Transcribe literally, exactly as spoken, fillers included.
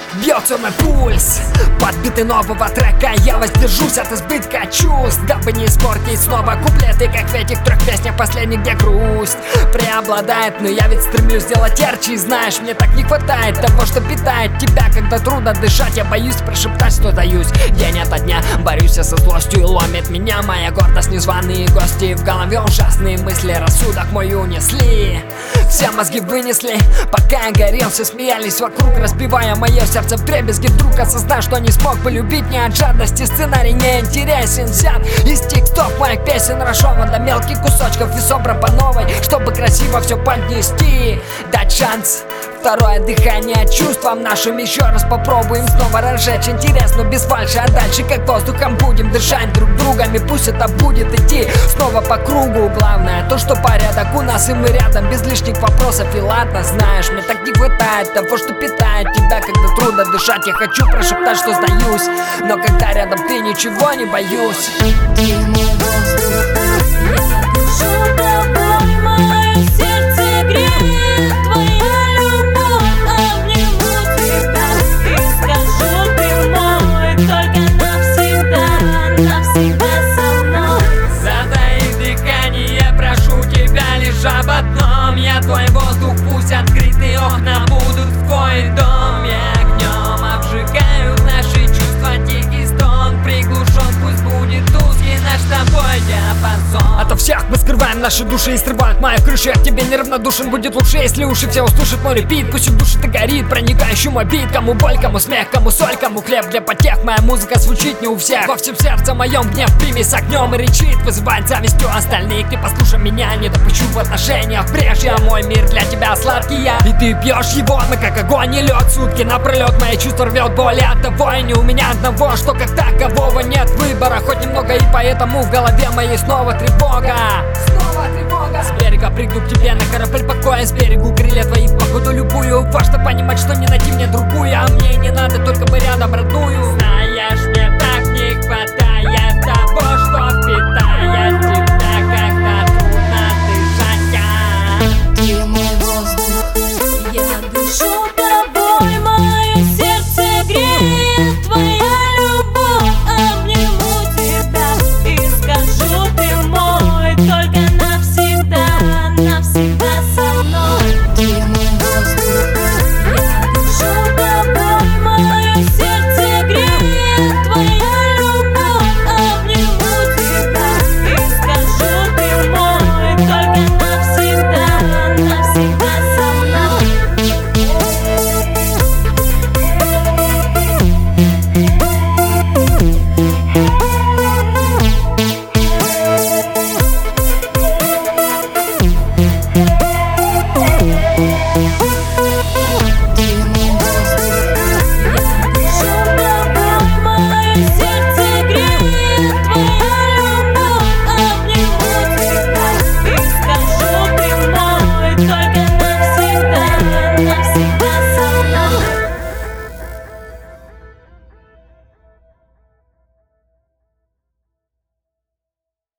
Бьется мой пульс, подбитый нового трека. Я воздержусь от избытка чувств, дабы не испортить снова куплеты, как в этих трех песнях последних, где грусть преобладает. Но я ведь стремлюсь сделать ярче, и знаешь, мне так не хватает того, что питает тебя, когда трудно дышать. Я боюсь прошептать, что даюсь день ото дня, борюсь со злостью и ломит меня моя гордость. Незваные гости в голове, ужасные мысли, рассудок мой унесли, все мозги вынесли. Пока я горел, все смеялись вокруг, разбивая мое сердце вдребезги. Вдруг осознал, что не смог полюбить не от жадности. Сценарий не интересен, взят из тикток моих песен, разжеван до мелких кусочков и собран по новой, чтобы красиво все поднести. Дать шанс, второе дыхание чувствам нашим. Еще раз попробуем снова разжечь интерес, но без фальши. А дальше как воздухом будем дышать друг другом, и пусть это будет идти снова по кругу. Главное то, что порядок у нас и мы рядом, без лишних вопросов. И ладно, знаешь, мне так не хватает того, что питает тебя, когда трудно дышать. Я хочу прошептать, что сдаюсь, но когда рядом ты, ничего не боюсь. Ты мой воздух, я дышу тобой, мое сердце греет твоя любовь. Обниму тебя и скажу, ты мой, только навсегда, навсегда со мной. Затаив дыхание, прошу тебя лишь об одном. Я твой воздух, пусть открытые окна будут в твой дом. И огнем обжигают наши чувства, тихий стон приглушен, пусть будет узкий наш с тобой диапазон. Ото всех мы скрываем наши души и срывают мою крышу. Я к тебе неравнодушен, будет лучше, если уши все услышат мой репит. Пусть в душе ты горит, проникающий мой бит. Кому боль, кому смех, кому соль, кому хлеб для потех. Моя музыка звучит не у всех. Во всем сердце моем гнев прими с огнем и речит, вызывает завистью остальных. Ты послушай меня, не допущу в отношениях прежде. Мой мир для тебя сладкий я, и ты пьешь его, мы как огонь и лед. Сутки напролет мои чувства рвет боль от того, и не у меня одного, что как такового нет выбора. Хоть немного, и поэтому в голове моей снова тревога. Снова тревога. С берега прыгну к тебе на корабль покоя, с берегу крылья твои походу любую. Важно понимать, что не найти мне другую, а мне не надо только бы рядом родную.